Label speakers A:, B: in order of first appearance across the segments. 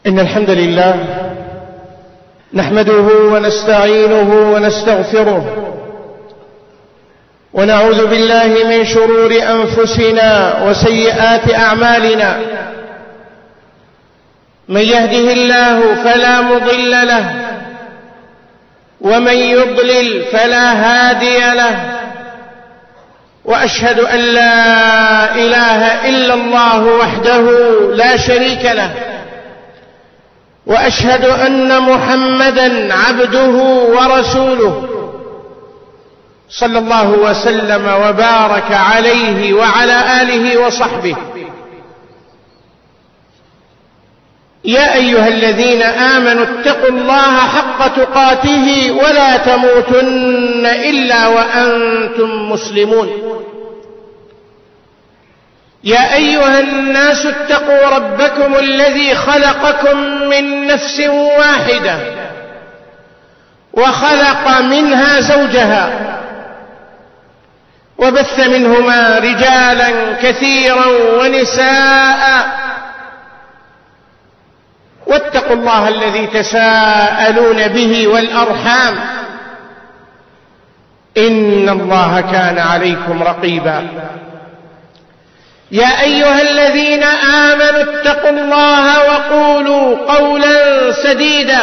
A: إن الحمد لله نحمده ونستعينه ونستغفره ونعوذ بالله من شرور أنفسنا وسيئات أعمالنا. من يهده الله فلا مضل له ومن يضلل فلا هادي له، وأشهد أن لا إله إلا الله وحده لا شريك له، وأشهد أن محمدًا عبده ورسوله صلى الله وسلم وبارك عليه وعلى آله وصحبه. يا أيها الذين آمنوا اتقوا الله حق تقاته ولا تموتن إلا وأنتم مسلمون. يا أيها الناس اتقوا ربكم الذي خلقكم من نفس واحدة وخلق منها زوجها وبث منهما رجالا كثيرا ونساء، واتقوا الله الذي تساءلون به والأرحام إن الله كان عليكم رقيبا. يا أيها الذين آمنوا اتقوا الله وقولوا قولا سديدا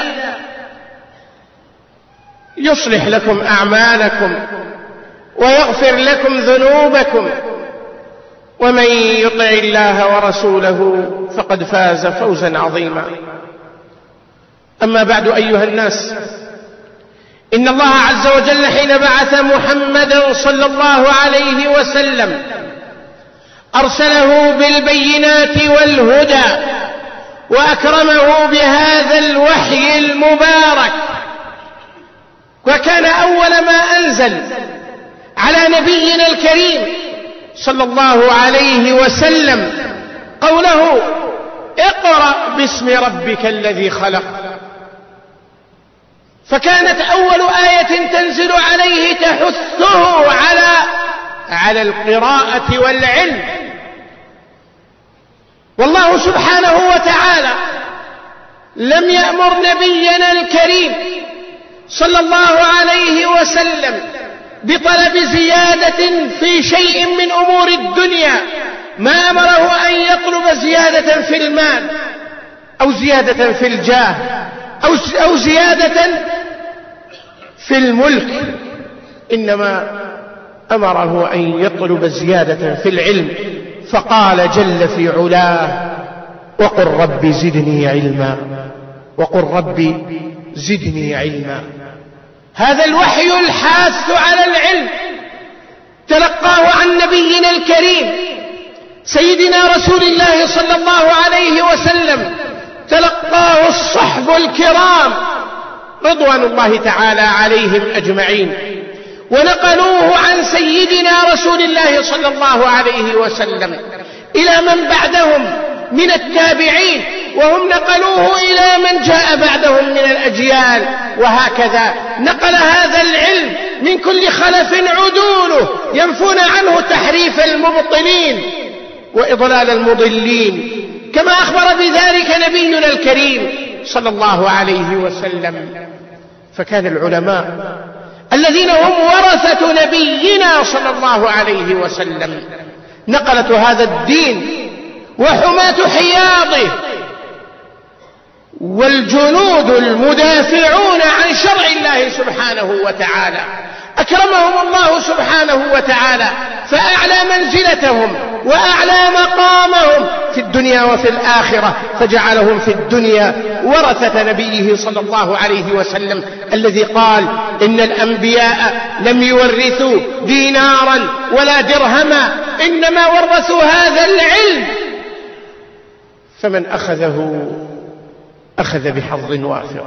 A: يصلح لكم أعمالكم ويغفر لكم ذنوبكم، ومن يطع الله ورسوله فقد فاز فوزا عظيما. أما بعد أيها الناس، إن الله عز وجل حين بعث محمدا صلى الله عليه وسلم أرسله بالبينات والهدى وأكرمه بهذا الوحي المبارك، وكان أول ما أنزل على نبينا الكريم صلى الله عليه وسلم قوله: اقرأ باسم ربك الذي خلق. فكانت أول آية تنزل عليه تحثه على القراءة والعلم. والله سبحانه وتعالى لم يأمر نبينا الكريم صلى الله عليه وسلم بطلب زيادة في شيء من أمور الدنيا، ما أمره أن يطلب زيادة في المال أو زيادة في الجاه أو زيادة في الملك، إنما أمره أن يطلب زيادة في العلم. فقال جل في علاه: وقل رب زدني علما، وقل رب زدني علما. هذا الوحي الحاث على العلم تلقاه عن نبينا الكريم سيدنا رسول الله صلى الله عليه وسلم، تلقاه الصحب الكرام رضوان الله تعالى عليهم أجمعين، ونقلوه عن سيدنا رسول الله صلى الله عليه وسلم إلى من بعدهم من التابعين، وهم نقلوه إلى من جاء بعدهم من الأجيال، وهكذا نقل هذا العلم من كل خلف عدوله ينفون عنه تحريف المبطلين وإضلال المضلين، كما أخبر بذلك نبينا الكريم صلى الله عليه وسلم. فكان العلماء الذين هم ورثة نبينا صلى الله عليه وسلم نقلة هذا الدين وحماة حياضه والجنود المدافعون عن شرع الله سبحانه وتعالى، أكرمهم الله سبحانه وتعالى فأعلى منزلتهم وأعلى مقامهم في الدنيا وفي الآخرة، فجعلهم في الدنيا ورثة نبيه صلى الله عليه وسلم الذي قال: إن الأنبياء لم يورثوا دينارا ولا درهما، إنما ورثوا هذا العلم، فمن أخذه أخذ بحظ وافر.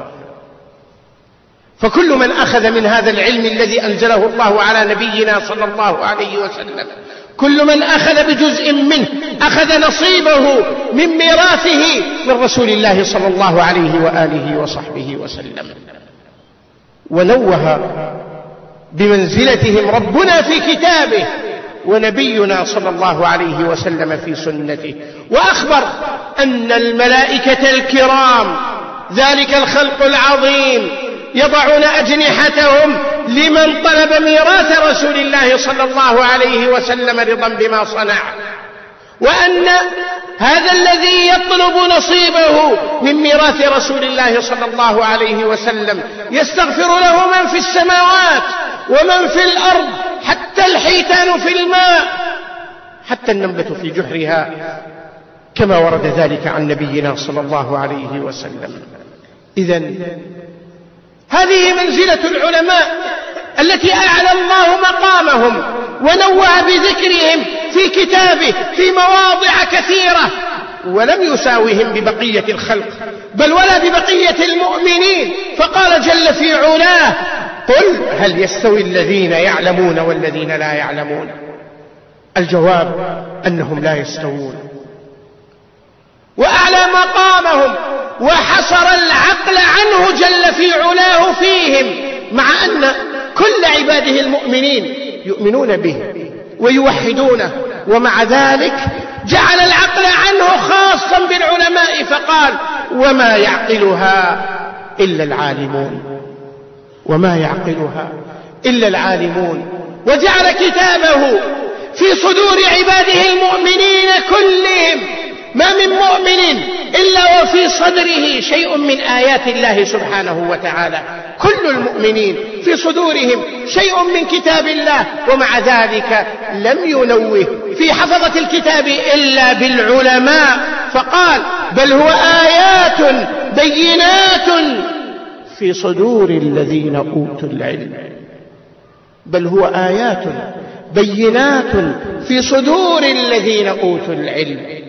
A: فكل من أخذ من هذا العلم الذي أنزله الله على نبينا صلى الله عليه وسلم، كل من أخذ بجزء منه أخذ نصيبه من ميراثه من رسول الله صلى الله عليه وآله وصحبه وسلم. ونوه بمنزلتهم ربنا في كتابه ونبينا صلى الله عليه وسلم في سنته. وأخبر أن الملائكة الكرام ذلك الخلق العظيم يضعون أجنحتهم لمن طلب ميراث رسول الله صلى الله عليه وسلم رضا بما صنع، وأن هذا الذي يطلب نصيبه من ميراث رسول الله صلى الله عليه وسلم يستغفر له من في السماوات ومن في الأرض، حتى الحيتان في الماء، حتى النملة في جحرها، كما ورد ذلك عن نبينا صلى الله عليه وسلم. إذن هذه منزلة العلماء التي أعلى الله مقامهم ونوه بذكرهم في كتابه في مواضع كثيرة، ولم يساوهم ببقية الخلق بل ولا ببقية المؤمنين، فقال جل في علاه: قل هل يستوي الذين يعلمون والذين لا يعلمون؟ الجواب أنهم لا يستوون. وأعلى مقامهم وحصر العقل عنه جل في علاه فيهم، مع أن كل عباده المؤمنين يؤمنون به ويوحدونه، ومع ذلك جعل العقل عنه خاصا بالعلماء فقال: وما يعقلها إلا العالمون، وما يعقلها إلا العالمون. وجعل كتابه في صدور عباده المؤمنين كلهم، ما من مؤمن إلا وفي صدره شيء من آيات الله سبحانه وتعالى، كل المؤمنين في صدورهم شيء من كتاب الله، ومع ذلك لم ينوه في حفظة الكتاب إلا بالعلماء، فقال: بل هو آيات بينات في صدور الذين أوتوا العلم، بل هو آيات بينات في صدور الذين أوتوا العلم.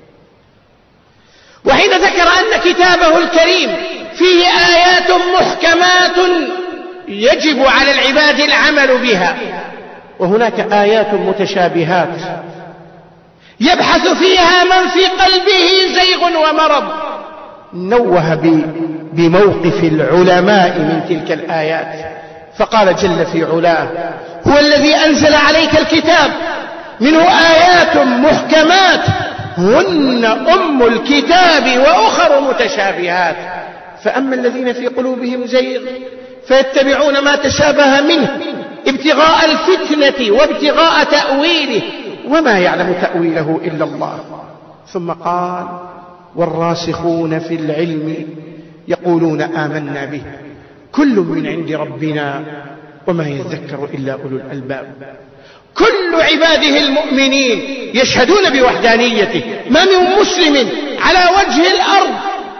A: وحين ذكر أن كتابه الكريم فيه آيات محكمات يجب على العباد العمل بها، وهناك آيات متشابهات يبحث فيها من في قلبه زيغ ومرض، نوه بموقف العلماء من تلك الآيات، فقال جل في علاه: هو الذي أنزل عليك الكتاب منه آيات محكمات هن أم الكتاب وأخر متشابهات، فأما الذين في قلوبهم زيغ فيتبعون ما تشابه منه ابتغاء الفتنة وابتغاء تأويله وما يعلم تأويله إلا الله. ثم قال: والراسخون في العلم يقولون آمنا به كل من عند ربنا وما يذكر إلا أولو الألباب. كل عباده المؤمنين يشهدون بوحدانيته، ما من مسلم على وجه الأرض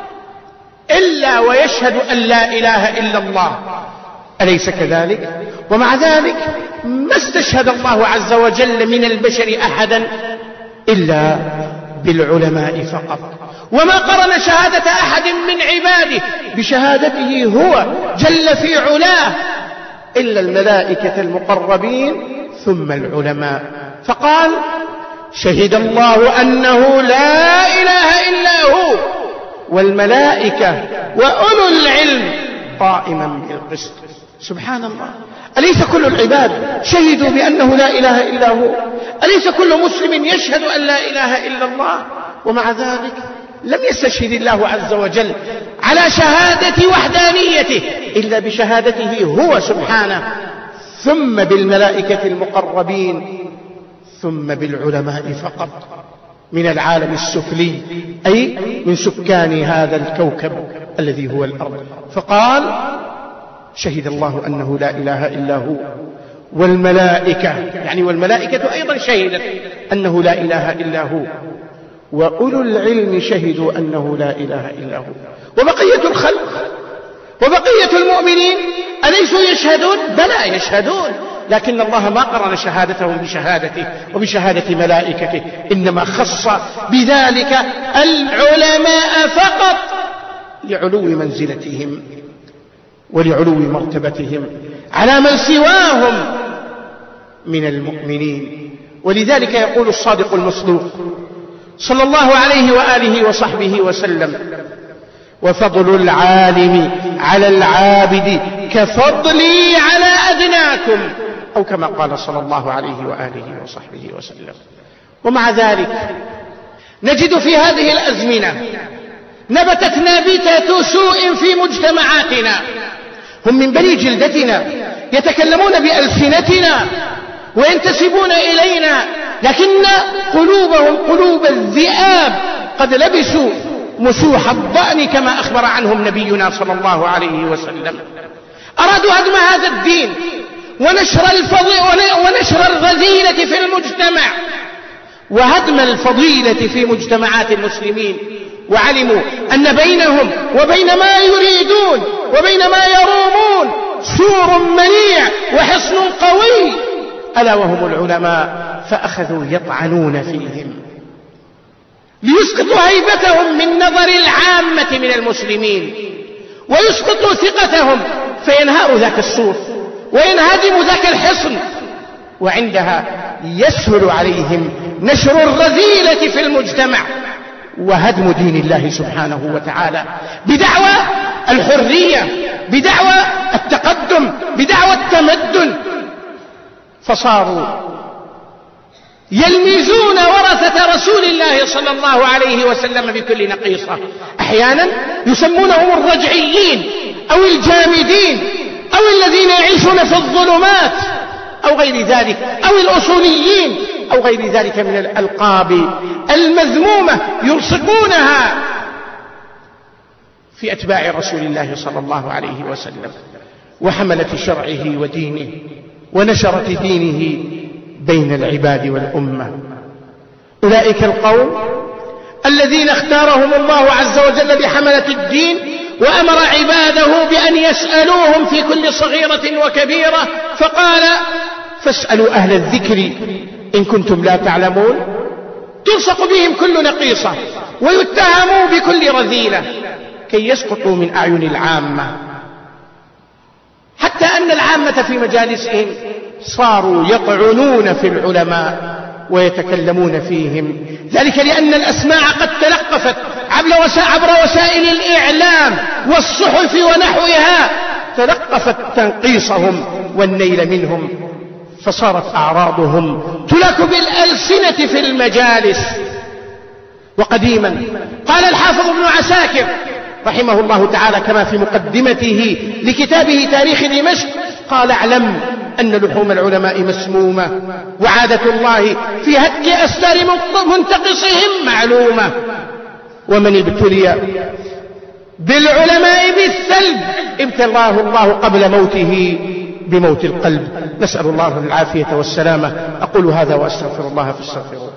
A: إلا ويشهد أن لا إله إلا الله، أليس كذلك؟ ومع ذلك ما استشهد الله عز وجل من البشر أحدا إلا بالعلماء فقط، وما قرن شهادة أحد من عباده بشهادته هو جل في علاه إلا الملائكة المقربين ثم العلماء، فقال: شهد الله أنه لا إله إلا هو والملائكة وأولو العلم قائما بالقسط. سبحان الله، أليس كل العباد شهدوا بأنه لا إله إلا هو؟ أليس كل مسلم يشهد أن لا إله إلا الله؟ ومع ذلك لم يستشهد الله عز وجل على شهادة وحدانيته إلا بشهادته هو سبحانه، ثم بالملائكة المقربين، ثم بالعلماء فقط من العالم السفلي، أي من سكان هذا الكوكب الذي هو الأرض. فقال: شهد الله أنه لا إله إلا هو والملائكة، يعني والملائكة أيضا شهدت أنه لا إله إلا هو، وأولو العلم شهدوا أنه لا إله إلا هو. وبقية الخلق وبقية المؤمنين أليسوا يشهدون؟ بلى يشهدون، لكن الله ما قرن شهادتهم بشهادته وبشهادة ملائكته، إنما خص بذلك العلماء فقط لعلو منزلتهم ولعلو مرتبتهم على من سواهم من المؤمنين. ولذلك يقول الصادق المصدوق صلى الله عليه وآله وصحبه وسلم: وفضل العالم على العابد كفضلي على أدناكم. أو كما قال صلى الله عليه وآله وصحبه وسلم. ومع ذلك نجد في هذه الأزمنة نبتت نابتة سوء في مجتمعاتنا، هم من بني جلدتنا يتكلمون بألسنتنا وينتسبون إلينا، لكن قلوبهم قلوب الذئاب قد لبسوا مسوح الضأن كما أخبر عنهم نبينا صلى الله عليه وسلم. أرادوا هدم هذا الدين ونشر الرذيلة في المجتمع وهدم الفضيلة في مجتمعات المسلمين، وعلموا أن بينهم وبين ما يريدون وبين ما يرومون سور منيع وحصن قوي، ألا وهم العلماء، فأخذوا يطعنون فيهم ليسقطوا هيبتهم من نظر العامة من المسلمين ويسقطوا ثقتهم، فينهار ذاك السور وينهدم ذاك الحصن، وعندها يسهل عليهم نشر الرذيلة في المجتمع وهدم دين الله سبحانه وتعالى بدعوى الحرية، بدعوى التقدم، بدعوى التمدن، فصاروا يلمزون ورثة رسول الله صلى الله عليه وسلم بكل نقيصة. أحيانا يسمونهم الرجعيين أو الجامدين أو الذين يعيشون في الظلمات أو غير ذلك، أو الأصوليين أو غير ذلك من الألقاب المذمومة يلصقونها في أتباع رسول الله صلى الله عليه وسلم وحملة شرعه ودينه ونشرة دينه بين العباد والأمة. أولئك القوم الذين اختارهم الله عز وجل بحملة الدين وأمر عباده بأن يسألوهم في كل صغيرة وكبيرة، فقال فاسألوا أهل الذكر إن كنتم لا تعلمون. تلصق بهم كل نقيصة ويتهموا بكل رذيلة كي يسقطوا من أعين العامة، حتى أن العامة في مجالسهم صاروا يطعنون في العلماء ويتكلمون فيهم، ذلك لأن الأسماع قد تلقفت عبر وسائل الإعلام والصحف ونحوها، تلقفت تنقيصهم والنيل منهم، فصارت أعراضهم تلك بالألسنة في المجالس. وقديما قال الحافظ ابن عساكر رحمه الله تعالى كما في مقدمته لكتابه تاريخ دمشق، قال اعلم أن لحوم العلماء مسمومة وعادة الله في هتك أستار منتقصهم معلومة، ومن ابتلي بالعلماء بالسلب ابتلاه الله قبل موته بموت القلب. نسأل الله العافية والسلامة. أقول هذا وأستغفر الله فاستغفروه.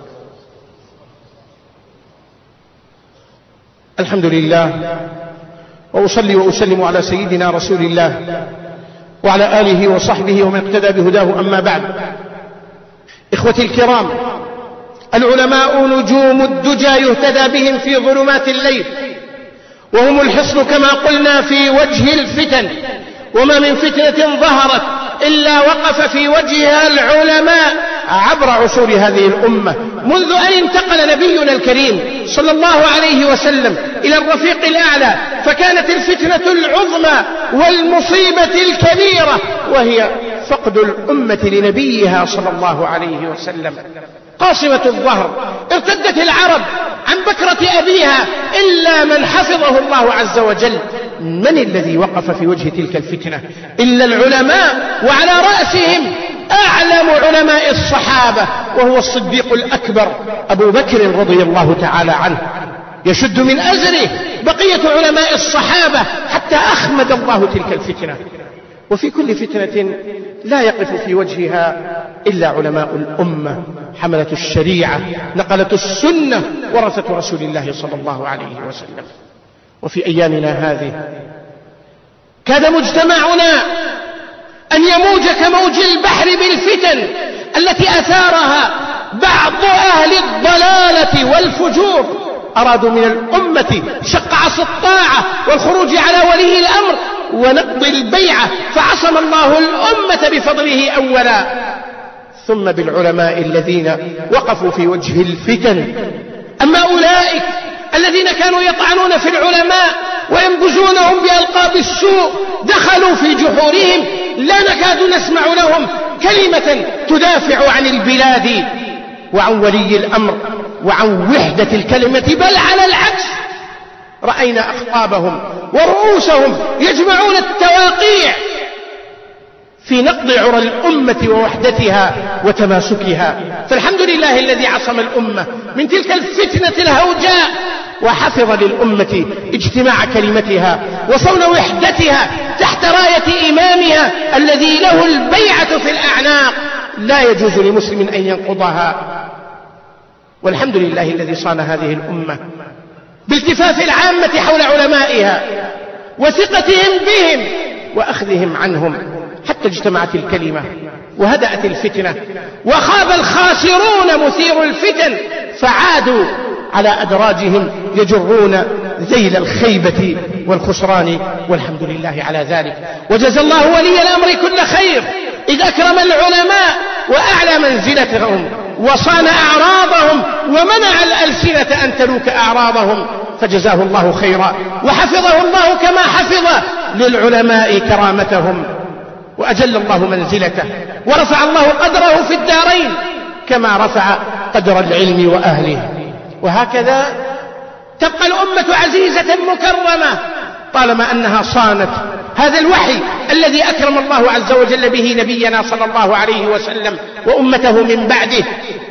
A: الحمد لله، وأصلي وأسلم على سيدنا رسول الله وعلى آله وصحبه ومن اقتدى بهداه، أما بعد. إخوتي الكرام، العلماء نجوم الدجى يهتدى بهم في ظلمات الليل، وهم الحصن كما قلنا في وجه الفتن، وما من فتنة ظهرت إلا وقف في وجهها العلماء عبر عصور هذه الأمة، منذ أن انتقل نبينا الكريم صلى الله عليه وسلم إلى الرفيق الأعلى، فكانت الفتنة العظمى والمصيبة الكبيرة وهي فقد الأمة لنبيها صلى الله عليه وسلم. قاصمة الظهر، ارتدت العرب عن بكرة أبيها إلا من حفظه الله عز وجل. من الذي وقف في وجه تلك الفتنة إلا العلماء، وعلى رأسهم أعلم علماء الصحابة وهو الصديق الأكبر أبو بكر رضي الله تعالى عنه، يشد من أزره بقية علماء الصحابة حتى أخمد الله تلك الفتنة. وفي كل فتنة لا يقف في وجهها إلا علماء الأمة، حملة الشريعة، نقلة السنة، ورثة رسول الله صلى الله عليه وسلم. وفي أيامنا هذه كاد مجتمعنا أن يموج كموج البحر بالفتن التي أثارها بعض أهل الضلالة والفجور، أرادوا من الأمة شق عصا الطاعة والخروج على ولي الأمر ونقض البيعة، فعصم الله الأمة بفضله أولا، ثم بالعلماء الذين وقفوا في وجه الفتن. أما أولئك الذين كانوا يطعنون في العلماء وينبذونهم بألقاب السوء دخلوا في جحورهم، لا نكاد نسمع لهم كلمة تدافع عن البلاد وعن ولي الأمر وعن وحدة الكلمة، بل على العكس رأينا أخطابهم ورؤوسهم يجمعون التواقيع في نقض عرى الأمة ووحدتها وتماسكها. فالحمد لله الذي عصم الأمة من تلك الفتنة الهوجاء وحفظ للأمة اجتماع كلمتها وصون وحدتها تحت راية إمامها الذي له البيعة في الأعناق، لا يجوز لمسلم أن ينقضها. والحمد لله الذي صان هذه الأمة بالتفاف العامة حول علمائها وثقتهم بهم وأخذهم عنهم حتى اجتمعت الكلمة وهدأت الفتنة، وخاب الخاسرون مثير الفتن فعادوا على أدراجهم يجرون ذيل الخيبة والخسران، والحمد لله على ذلك. وجزى الله ولي الأمر كل خير إذ أكرم العلماء وأعلى منزلتهم وصان أعراضهم ومنع الألسنة أن تلوك أعراضهم، فجزاه الله خيرا وحفظه الله كما حفظ للعلماء كرامتهم، وأجل الله منزلته ورفع الله قدره في الدارين كما رفع قدر العلم وأهله. وهكذا تبقى الأمة عزيزة مكرمة طالما أنها صانت هذا الوحي الذي أكرم الله عز وجل به نبينا صلى الله عليه وسلم وأمته من بعده،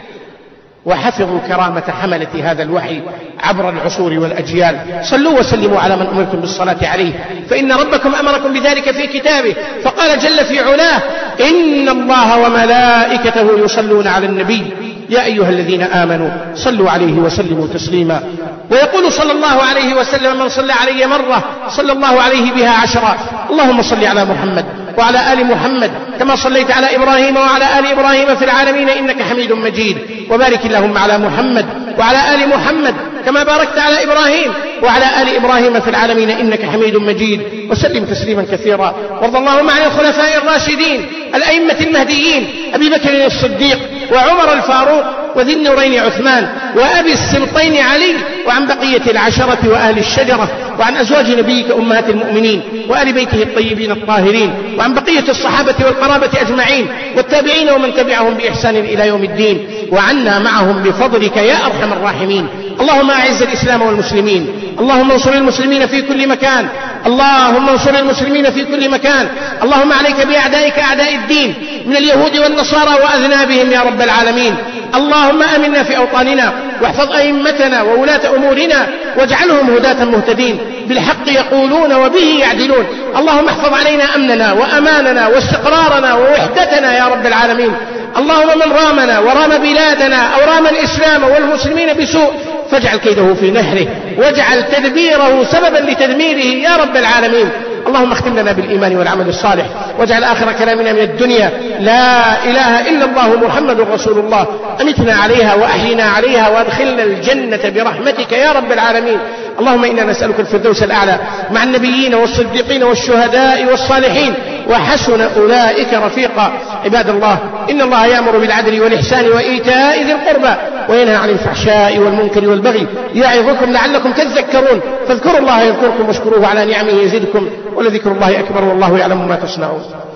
A: وحفظوا كرامة حملة هذا الوحي عبر العصور والأجيال. صلوا وسلموا على من أمرتم بالصلاة عليه، فإن ربكم أمركم بذلك في كتابه، فقال جل في علاه: إن الله وملائكته يصلون على النبي يا أيها الذين آمنوا صلوا عليه وسلموا تسليما. ويقول صلى الله عليه وسلم: من صلى علي مرة صلى الله عليه بها 10. اللهم صل على محمد وعلى آل محمد كما صليت على إبراهيم وعلى آل إبراهيم في العالمين إنك حميد مجيد، وبارك اللهم على محمد وعلى آل محمد كما باركت على إبراهيم وعلى آل إبراهيم في العالمين إنك حميد مجيد، وسلم تسليما كثيرا. وارض اللهم عن الخلفاء الراشدين الأئمة المهديين أبي بكر الصديق وعمر الفاروق وذي النورين عثمان وأبي السبطين علي، وعن بقية العشرة وأهل الشجرة، وعن أزواج نبيك أمهات المؤمنين وآل بيته الطيبين الطاهرين، وعن بقية الصحابة والقرابة أجمعين والتابعين ومن تبعهم بإحسان إلى يوم الدين، وعنا معهم بفضلك يا أرحم الراحمين. اللهم أعز الإسلام والمسلمين، اللهم انصر المسلمين في كل مكان، اللهم انصر المسلمين في كل مكان. اللهم عليك بأعدائك أعداء الدين من اليهود والنصارى وأذنابهم يا رب العالمين. اللهم آمنا في أوطاننا واحفظ أئمتنا وولاة أمورنا واجعلهم هداة مهتدين بالحق يقولون وبه يعدلون. اللهم احفظ علينا أمننا وأماننا واستقرارنا ووحدتنا يا رب العالمين. اللهم من رامنا ورام بلادنا أو رام الإسلام والمسلمين بسوء فاجعل كيده في نحره واجعل تدبيره سببا لتدميره يا رب العالمين. اللهم اختم لنا بالإيمان والعمل الصالح، واجعل آخر كلامنا من الدنيا لا إله إلا الله محمد رسول الله. أمتنا عليها وأحينا عليها وادخلنا الجنة برحمتك يا رب العالمين. اللهم إنا نسألك الفردوس الأعلى مع النبيين والصديقين والشهداء والصالحين وحسن أولئك رفيقا. عباد الله، إن الله يأمر بالعدل والإحسان وإيتاء ذي القربى وينهى عن الفحشاء والمنكر والبغي يعظكم لعلكم تذكرون. فاذكروا الله يذكركم واشكروه على نعمه يزدكم ولذكر الله أكبر والله يعلم ما تصنعون.